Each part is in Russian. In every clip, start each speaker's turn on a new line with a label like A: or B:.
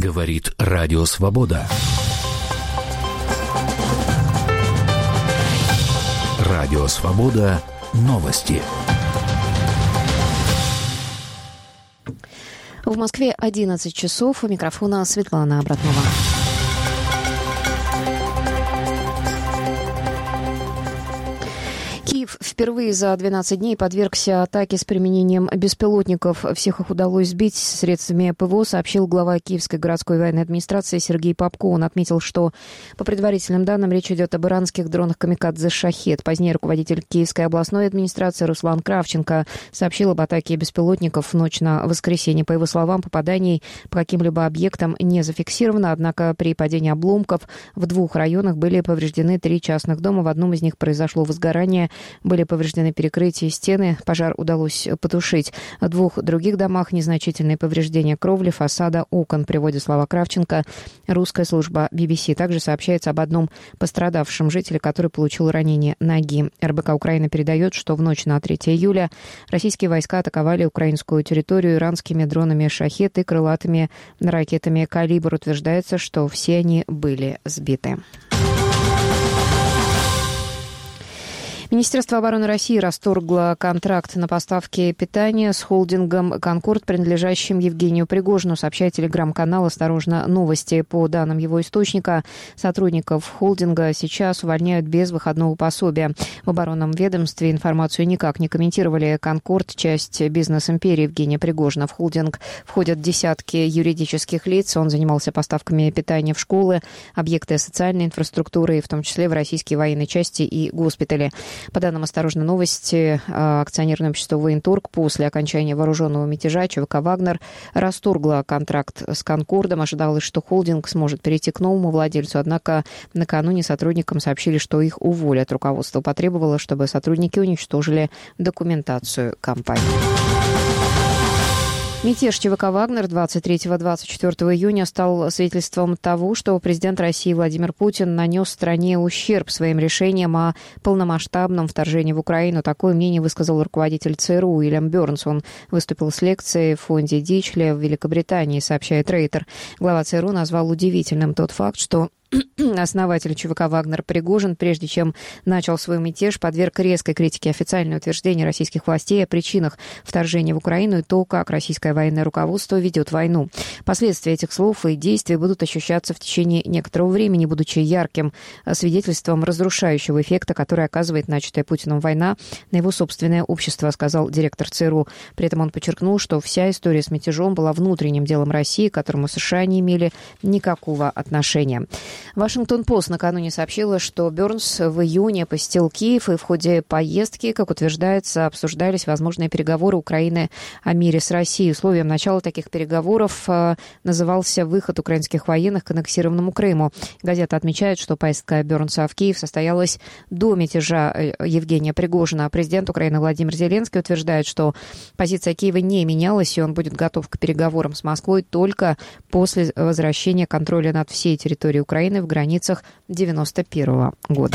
A: Говорит Радио Свобода. Радио Свобода. Новости.
B: В Москве 11 часов. У микрофона Светлана Абратнова. Киев впервые за 12 дней подвергся атаке с применением беспилотников. Всех их удалось сбить средствами ПВО, сообщил глава Киевской городской военной администрации Сергей Попко. Он отметил, что по предварительным данным речь идет об иранских дронах «Камикадзе Шахед». Позднее руководитель Киевской областной администрации Руслан Кравченко сообщил об атаке беспилотников в ночь на воскресенье. По его словам, попаданий по каким-либо объектам не зафиксировано, однако при падении обломков в 2 районах были повреждены 3 частных дома. В одном из них произошло возгорание. Были повреждены перекрытия и стены. Пожар удалось потушить. В 2 других домах незначительные повреждения кровли, фасада, окон, приводит слова Кравченко. Русская служба BBC. Также сообщается об одном пострадавшем жителе, который получил ранение ноги. РБК Украины передает, что в ночь на 3 июля российские войска атаковали украинскую территорию иранскими дронами «Шахед» и крылатыми ракетами «Калибр». Утверждается, что все они были сбиты. Министерство обороны России расторгло контракт на поставки питания с холдингом «Конкорд», принадлежащим Евгению Пригожину, сообщает телеграм-канал «Осторожно, новости». По данным его источника, сотрудников холдинга сейчас увольняют без выходного пособия. В оборонном ведомстве информацию никак не комментировали. «Конкорд» — часть бизнес-империи Евгения Пригожина. В холдинг входят десятки юридических лиц. Он занимался поставками питания в школы, объекты социальной инфраструктуры, в том числе в российские военные части и госпитали. По данным «Осторожно, новости», акционерное общество «Военторг» после окончания вооруженного мятежа ЧВК «Вагнер» расторгло контракт с «Конкордом». Ожидалось, что холдинг сможет перейти к новому владельцу, однако накануне сотрудникам сообщили, что их уволят. Руководство потребовало, чтобы сотрудники уничтожили документацию компании. Мятеж ЧВК «Вагнер» 23-24 июня стал свидетельством того, что президент России Владимир Путин нанес стране ущерб своим решением о полномасштабном вторжении в Украину. Такое мнение высказал руководитель ЦРУ Уильям Бёрнс. Он выступил с лекцией в фонде Дичли в Великобритании, сообщает Рейтер. Глава ЦРУ назвал удивительным тот факт, что основатель ЧВК «Вагнер» Пригожин, прежде чем начал свой мятеж, подверг резкой критике официальное утверждение российских властей о причинах вторжения в Украину и то, как российское военное руководство ведет войну. Последствия этих слов и действий будут ощущаться в течение некоторого времени, будучи ярким свидетельством разрушающего эффекта, который оказывает начатая Путиным война на его собственное общество, сказал директор ЦРУ. При этом он подчеркнул, что вся история с мятежом была внутренним делом России, к которому США не имели никакого отношения. Вашингтон-Пост накануне сообщила, что Бёрнс в июне посетил Киев, и в ходе поездки, как утверждается, обсуждались возможные переговоры Украины о мире с Россией. Условием начала таких переговоров назывался выход украинских военных к аннексированному Крыму. Газета отмечает, что поездка Бёрнса в Киев состоялась до мятежа Евгения Пригожина. Президент Украины Владимир Зеленский утверждает, что позиция Киева не менялась, и он будет готов к переговорам с Москвой только после возвращения контроля над всей территорией Украины в границах 1991 года.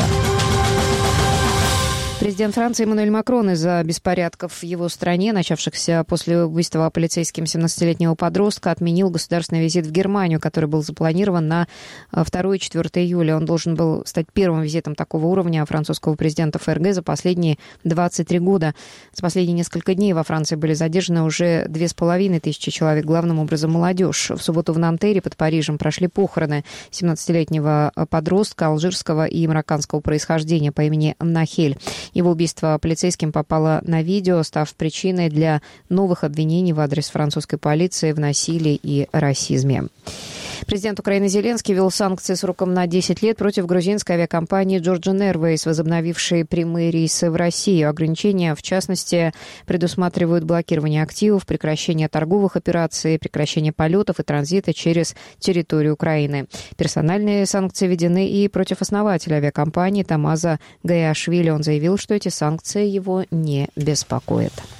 B: Президент Франции Эммануэль Макрон из-за беспорядков в его стране, начавшихся после убийства полицейским 17-летнего подростка, отменил государственный визит в Германию, который был запланирован на 2 и 4 июля. Он должен был стать первым визитом такого уровня французского президента ФРГ за последние 23 года. За последние несколько дней во Франции были задержаны уже 2500 человек, главным образом молодежь. В субботу в Нантере под Парижем прошли похороны 17-летнего подростка алжирского и марокканского происхождения по имени Нахель. Его убийство полицейским попало на видео, став причиной для новых обвинений в адрес французской полиции в насилии и расизме. Президент Украины Зеленский ввел санкции сроком на 10 лет против грузинской авиакомпании Georgian Airways, возобновившей прямые рейсы в Россию. Ограничения, в частности, предусматривают блокирование активов, прекращение торговых операций, прекращение полетов и транзита через территорию Украины. Персональные санкции введены и против основателя авиакомпании Тамаза Гаиашвили. Он заявил, что эти санкции его не беспокоят.